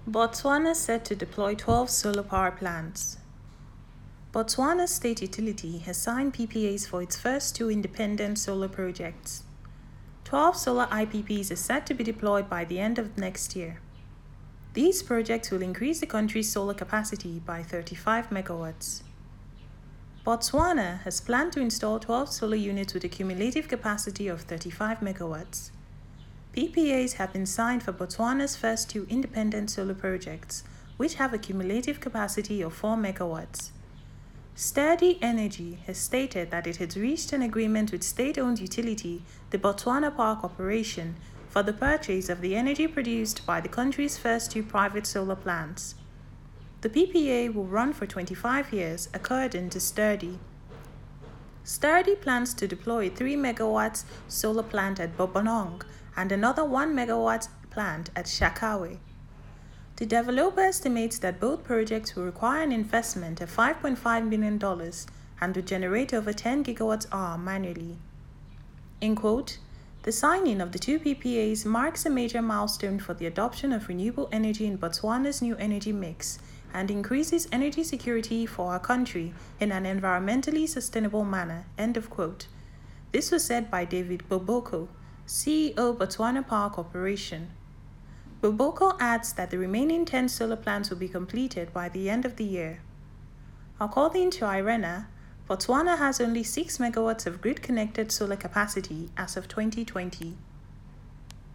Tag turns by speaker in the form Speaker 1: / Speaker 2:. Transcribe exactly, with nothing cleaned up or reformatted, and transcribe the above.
Speaker 1: Botswana set to deploy twelve solar power plants. Botswana's state utility has signed P P As for its first two independent solar projects. twelve solar I P Ps are set to be deployed by the end of next year. These projects will increase the country's solar capacity by thirty-five megawatts. Botswana has planned to install twelve solar units with a cumulative capacity of thirty-five megawatts. P P As have been signed for Botswana's first two independent solar projects, which have a cumulative capacity of four megawatts. Sturdy Energy has stated that it has reached an agreement with state-owned utility, the Botswana Power Corporation, for the purchase of the energy produced by the country's first two private solar plants. The P P A will run for twenty-five years, according to Sturdy. Sturdy plans to deploy a three megawatt solar plant at Bobonong and another one megawatt plant at Shakawe. The developer estimates that both projects will require an investment of five point five million dollars and will generate over ten gigawatts hour manually. In quote, the signing of the two P P As marks a major milestone for the adoption of renewable energy in Botswana's new energy mix and increases energy security for our country in an environmentally sustainable manner, end of quote. This was said by David Boboko, C E O Botswana Power Corporation. Boboko adds that the remaining ten solar plants will be completed by the end of the year. According to IRENA, Botswana has only six megawatts of grid-connected solar capacity as of twenty twenty.